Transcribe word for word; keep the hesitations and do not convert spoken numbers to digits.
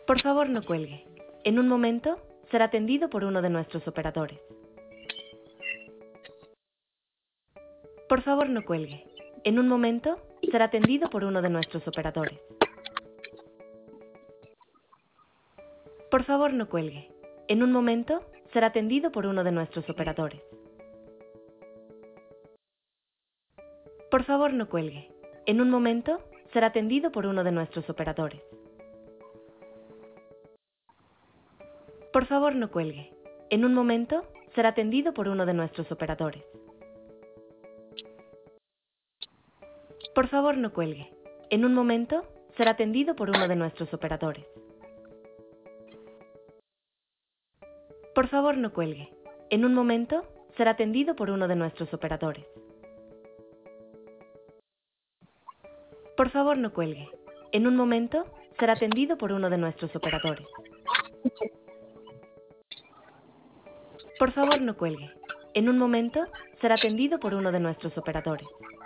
Por favor, no cuelgue. En un momento, será atendido por uno de nuestros operadores. Por favor, no cuelgue. En un momento, será atendido por uno de nuestros operadores. Por favor, no cuelgue. En un momento, será atendido por uno de nuestros operadores. Por favor, no cuelgue. En un momento, será atendido por uno de nuestros operadores. Por favor, no cuelgue. En un momento, será atendido por uno de nuestros operadores. Por favor, no cuelgue. En un momento, será atendido por uno de nuestros operadores. Por favor, no cuelgue. En un momento, será atendido por uno de nuestros operadores. Por favor, no cuelgue. En un momento, será atendido por uno de nuestros operadores. Por favor, no cuelgue. En un momento, será atendido por uno de nuestros operadores.